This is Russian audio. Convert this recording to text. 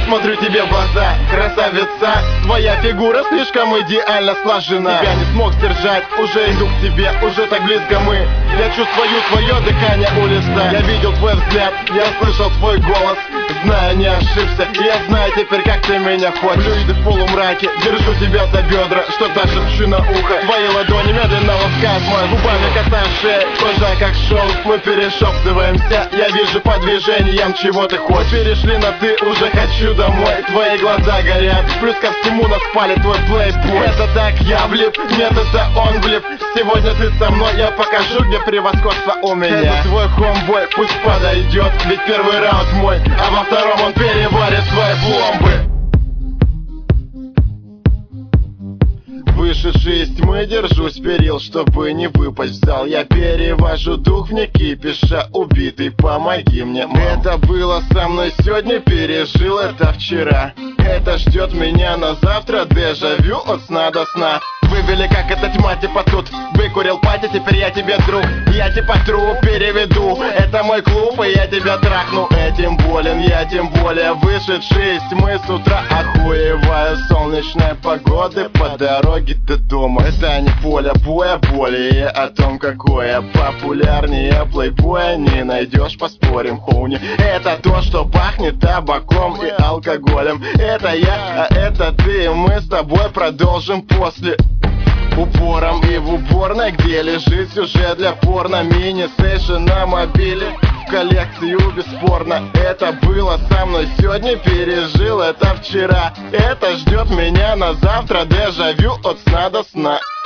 смотрю тебе в глаза, красавица. Твоя фигура слишком идеально сложена. Тебя не смог сдержать, уже иду к тебе, уже так близко мы. Я чувствую твое дыхание у листа. Я видел твой взгляд, я слышал твой голос. Знаю, не ошибся, я знаю теперь, как ты меня хочешь. Люди в полумраке, держу тебя за бедра, что-то шепчу на ухо. Твои ладони медленно ласкают мой, губами касаюсь шеи, кожа как шелк. Мы перешептываемся, я вижу по движениям, чего ты хочешь. Перешли на ты, уже хочу домой. Твои глаза горят, плюс ко всему нас палит твой плейбой. Это так я влип, нет, это он влип. Сегодня ты со мной, я покажу, где превосходство у меня. Это твой хомбой, пусть подойдет, ведь первый раунд мой, а во втором он переварит свои пломбы. Вышедший из тьмы, держусь перил, чтобы не выпасть в зал. Я перевожу дух в некипиша, убитый, помоги мне, мам. Это было со мной сегодня, пережил это вчера. Это ждет меня на завтра, дежавю от сна до сна. Вывели, как эта тьма, типа тут выкурил пати, теперь я тебе друг. Я типа труп переведу, это мой клуб, и я тебя трахну. Этим болен, я тем более вышедший из тьмы с утра. Охуеваю солнечной погоды по дороге до дома. Это не поле боя, более о том, какое популярнее плейбоя не найдешь, поспорим, хоуни. Это то, что пахнет табаком и алкоголем. Это я, а это ты, мы с тобой продолжим после. Упором и в уборной, где лежит сюжет для порно. Мини-сейшн на мобиле, в коллекцию бесспорно. Это было со мной сегодня, пережил это вчера. Это ждет меня на завтра, дежавю от сна до сна.